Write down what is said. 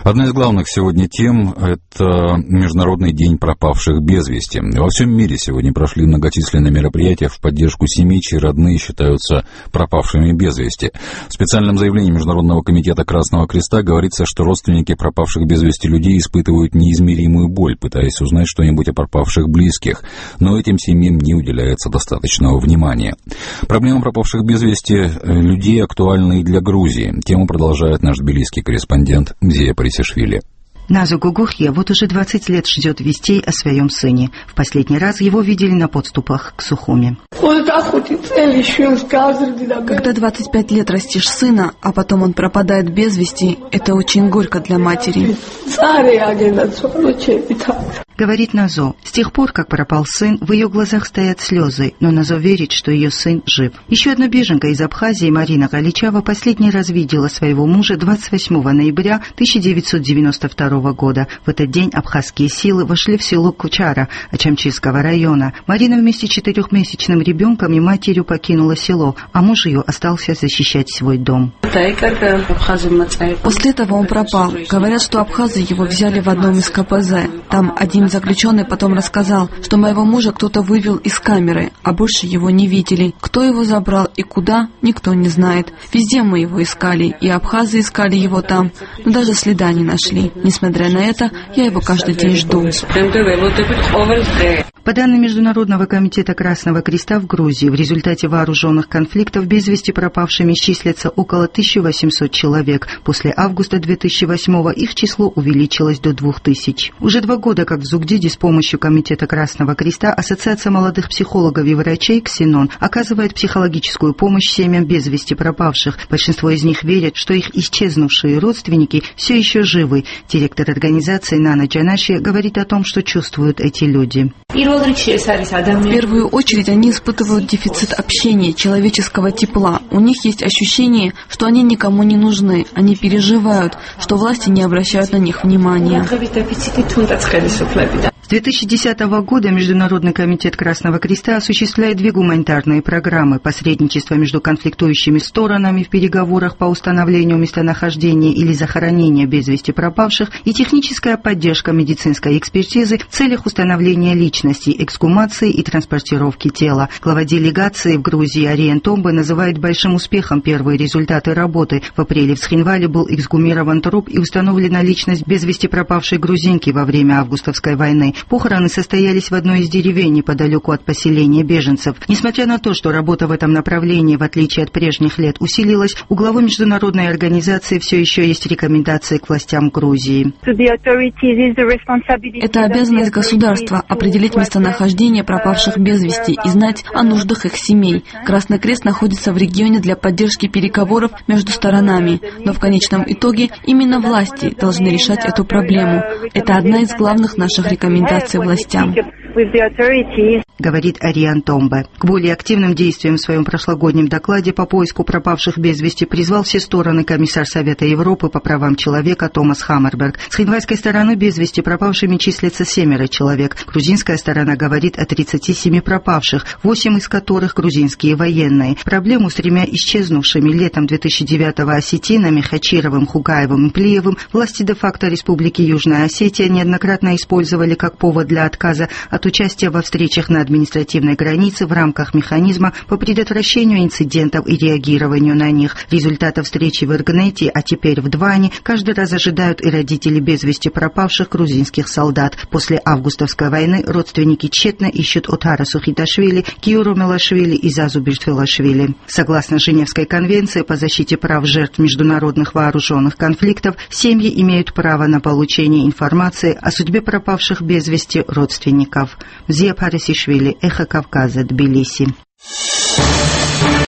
Одна из главных сегодня тем – это Международный день пропавших без вести. Во всем мире сегодня прошли многочисленные мероприятия в поддержку семей, чьи родные считаются пропавшими без вести. В специальном заявлении Международного комитета Красного Креста говорится, что родственники пропавших без вести людей испытывают неизмеримую боль, пытаясь узнать что-нибудь о пропавших близких, но этим семьям не уделяется достаточного внимания. Проблема пропавших без вести людей актуальна и для Грузии. Тему продолжает наш тбилисский корреспондент Зия Парисишвили. Назо Гугухья вот уже 20 лет ждет вестей о своем сыне. В последний раз его видели на подступах к Сухуми. Когда 25 лет растишь сына, а потом он пропадает без вести, это очень горько для матери. Говорит Назо. С тех пор, как пропал сын, в ее глазах стоят слезы, но Назо верит, что ее сын жив. Еще одна беженка из Абхазии, Марина Галичава, последний раз видела своего мужа 28 ноября 1992 года. В этот день абхазские силы вошли в село Кучара Ачамчильского района. Марина вместе с 4-месячным ребенком и матерью покинула село, а муж ее остался защищать свой дом. После этого он пропал. Говорят, что абхазы его взяли в одном из КПЗ. Там один заключенный потом рассказал, что моего мужа кто-то вывел из камеры, а больше его не видели. Кто его забрал и куда, никто не знает. Везде мы его искали, и абхазы искали его там, но даже следа не нашли. Несмотря на это, я его каждый день жду. По данным Международного комитета Красного Креста в Грузии, в результате вооруженных конфликтов без вести пропавшими числятся около 1800 человек. После августа 2008-го их число увеличилось до 2000. Уже 2 года, как в Зугдиде с помощью Комитета Красного Креста Ассоциация молодых психологов и врачей «Ксенон» оказывает психологическую помощь семьям без вести пропавших. Большинство из них верят, что их исчезнувшие родственники все еще живы. Директор организации Нана Джанаши говорит о том, что чувствуют эти люди. В первую очередь они испытывают дефицит общения, человеческого тепла. У них есть ощущение, что они никому не нужны. Они переживают, что власти не обращают на них внимания. С 2010 года Международный комитет Красного Креста осуществляет 2 гуманитарные программы: посредничество между конфликтующими сторонами в переговорах по установлению местонахождения или захоронения без вести пропавших и техническая поддержка медицинской экспертизы в целях установления личности, эксгумации и транспортировки тела. Глава делегации в Грузии Ариен Томбе называет большим успехом первые результаты работы. В апреле в Схинвале был эксгумирован труп и установлена личность без вести пропавшей грузинки во время августовской войны. Похороны состоялись в одной из деревень неподалеку от поселения беженцев. Несмотря на то, что работа в этом направлении, в отличие от прежних лет, усилилась, у главы международной организации все еще есть рекомендации к властям Грузии. Это обязанность государства – определить местонахождение пропавших без вести и знать о нуждах их семей. Красный Крест находится в регионе для поддержки переговоров между сторонами, но в конечном итоге именно власти должны решать эту проблему. Это одна из главных наших рекомендаций властям. Говорит Ариен Томбе. К более активным действиям в своем прошлогоднем докладе по поиску пропавших без вести призвал все стороны комиссар Совета Европы по правам человека Томас Хаммерберг. С хинвальской стороны без вести пропавшими числится 7 человек. Грузинская сторона говорит о 37 пропавших, 8 из которых грузинские военные. Проблему с 3 исчезнувшими летом 2009-го осетинами Хачировым, Хугаевым и Плиевым власти де-факто Республики Южная Осетия неоднократно использовали как повод для отказа от участия во встречах на административной границе в рамках механизма по предотвращению инцидентов и реагированию на них. Результатов встречи в Иргнете, а теперь в Дване, каждый раз ожидают и родители без вести пропавших грузинских солдат. После августовской войны родственники тщетно ищут Отара Сухиташвили, Киуру Мелашвили и Зазу Биртфилашвили. Согласно Женевской конвенции по защите прав жертв международных вооруженных конфликтов, семьи имеют право на получение информации о судьбе пропавших без вести родственников. Зия Парисишвили, Эхо Кавказа, Тбилиси.